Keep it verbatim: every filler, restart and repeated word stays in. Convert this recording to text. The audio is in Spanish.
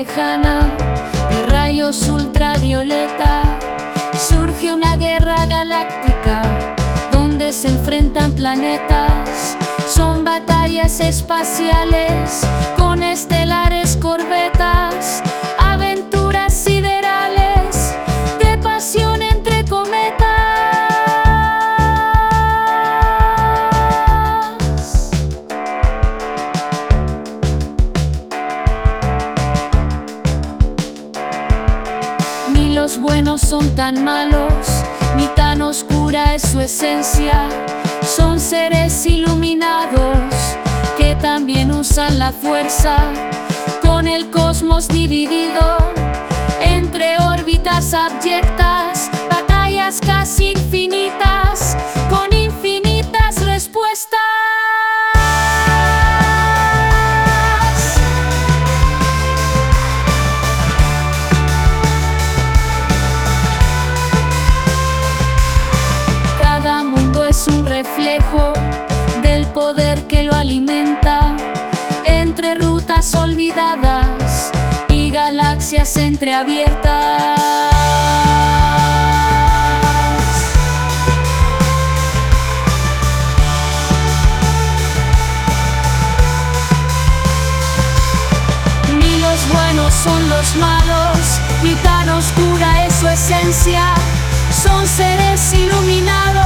lejana de rayos ultravioleta surge una guerra galáctica donde se enfrentan planetas. Son batallas espaciales con estelares corbetas, aventuras siderales de pasión entre cometas. Ni los buenos son tan malos, ni tan oscura es su esencia. Son seres iluminados que también usan la fuerza, con el cosmos dividido entre órbitas abyectas, batallas casi infinitas, con infinitas respuestas. Cada mundo es un reflejo del poder que lo alimenta, entre rutas olvidadas y galaxias entreabiertas. Ni los buenos son los malos, ni tan oscura es su esencia. Son seres iluminados